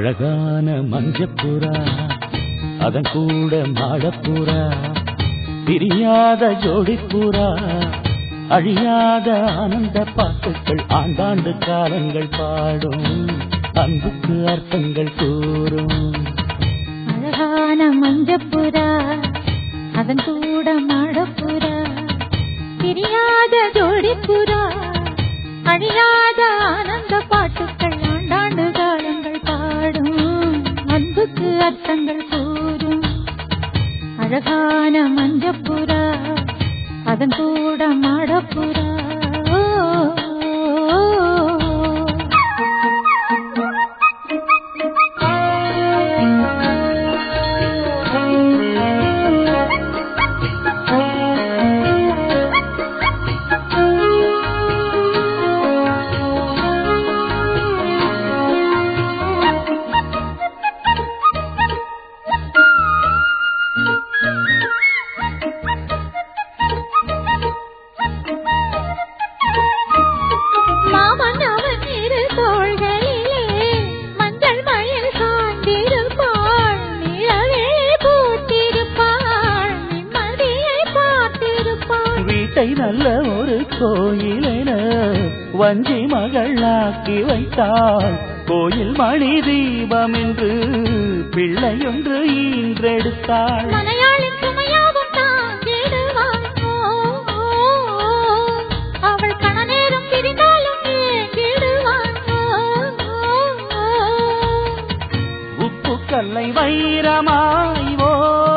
அழகான மஞ்சப்புறா அதன் கூட மாடப்புறா பிரியாத ஜோடிப்புறா அழியாத ஆனந்த பாட்டுக்கள் ஆண்டாண்டு காலங்கள் பாடும் அன்புக்கு அர்த்தங்கள் கூறும் அழகான மஞ்சப்புறா அதன் கூட மாடப்புறா பிரியாத ஜோடிப்புறா அழியாத ஆனந்த பாட்டுக்கள் ஆண்டாண்டு காலங்கள் பாடும் அன்புக்கு அர்த்தங்கள் கூறும் அழகான மஞ்சப்புறா அதன் கூட மாடப்புறா நல்ல ஒரு கோயிலென வஞ்சி மகளாக்கி வைத்தாள் கோயில் மணி தீபம் என்று பிள்ளையொன்று ஈன்றெடுத்தாள் அவள் கணநேரம் பிரிந்தாலும் உப்பு கல்லை வைரமாய்வோ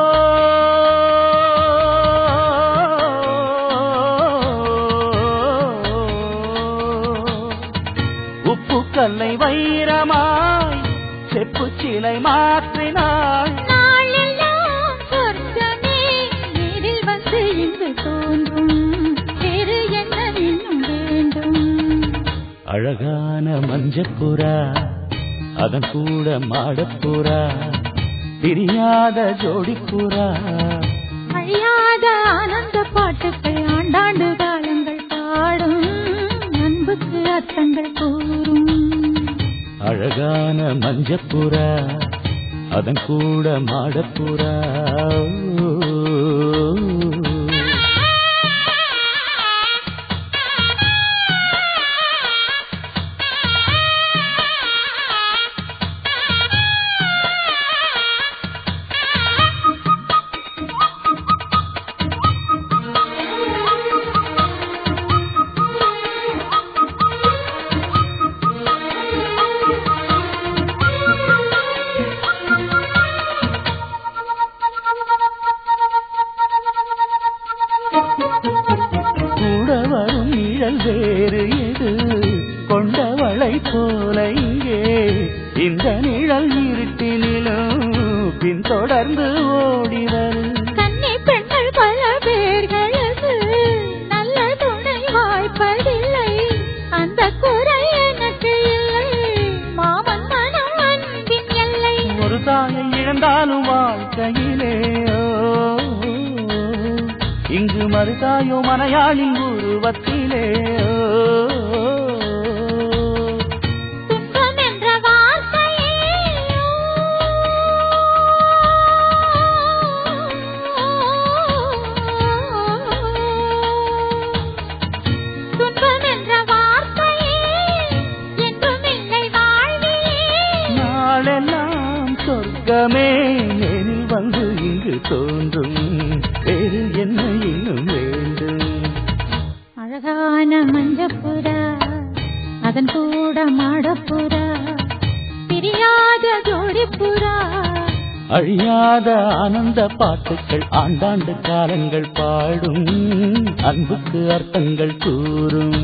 கல்லை வைரமாய் செப்பு சிலை மாற்றினாள் நாளெல்லாம் சொர்க்கமே நேரில் வந்து இங்கு தோன்றும் வேறு என்ன இன்னும் வேண்டும் அழகான மஞ்சப்புறா அதன் கூட மாடப்புறா பிரியாத ஜோடிப்புறா அழியாத ஆனந்த பாட்டுக்கள் ஆண்டாண்டு காலங்கள் பாடும் அன்புக்கு அர்த்தங்கள் கூறும் அழகான மஞ்சப்புறா அதன் கூட மாடப்புறா வரும் நிழல் வேறு எது கொண்டவளை போல இங்கே இந்த நிழல் இருட்டினிலும் பின்தொடர்ந்து ஓடி வரும் கன்னி பெண்கள் பல பேர்களுக்கு நல்ல துணை வாய்ப்பதில்லை அந்த குறை எனக்கு இல்லை மாமன் மனம் அன்பின் எல்லை ஒரு தாயை இழந்தாலும் வாழ்க்கையிலே இங்கு மறுதாயோ மனையாளின் உருவத்திலே துன்பம் என்ற வார்த்தையே துன்பம் என்ற வார்த்தையே என்றும் இல்லை வாழ்விலே நாளெல்லாம் சொர்க்கமே நேரில் வந்து இங்கு தோன்றும் வேறு என்ன இன்னும் வேண்டும் அழகான மஞ்சப்புறா அதன் கூட மாடப்புறா பிரியாத ஜோடிப்புறா அழியாத ஆனந்த பாட்டுக்கள் ஆண்டாண்டு காலங்கள் பாடும் அன்புக்கு அர்த்தங்கள் கூறும்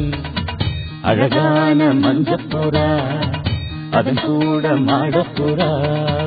அழகான மஞ்சப்புறா அதன் கூட மாடப்புறா